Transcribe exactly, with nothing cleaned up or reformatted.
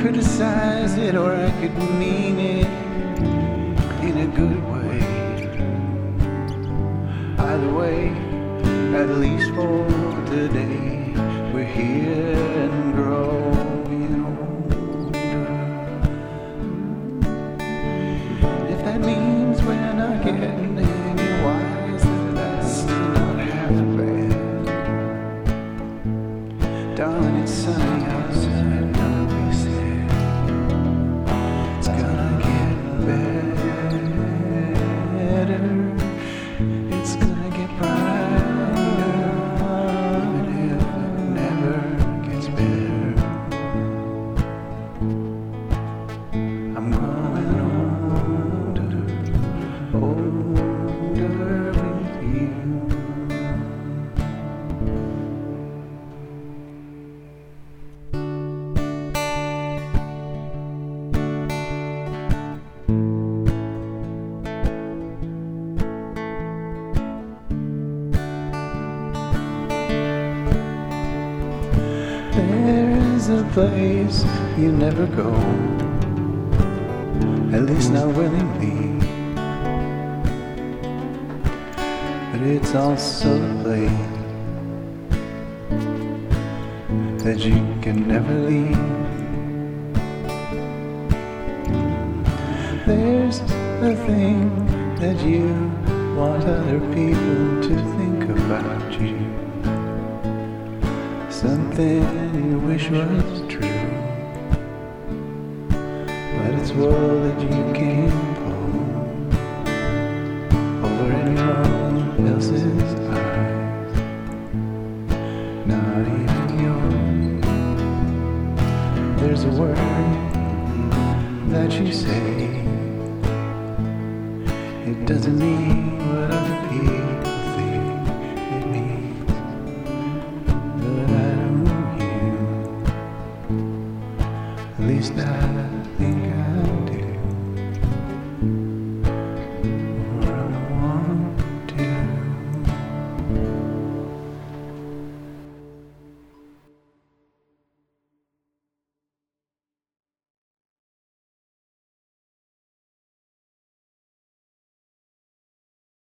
criticize it or I could mean it in a good way. Either way, at least for today, we're here and growing older. If that means we're not getting any wiser, that's not half bad. Darling, it's sunny outside, don't be sad. It's gonna get better. It's gonna get brighter. Even if it never gets better. I'm growing older, older with you. There's a place you never go, at least not willingly. But it's also a place that you can never leave. There's a thing that you want other people to think about you. Something you wish was true, but it's wool that you can't pull over anyone else's eyes, not even yours. There's a word that you say, it doesn't mean what other people think it means, but I At least I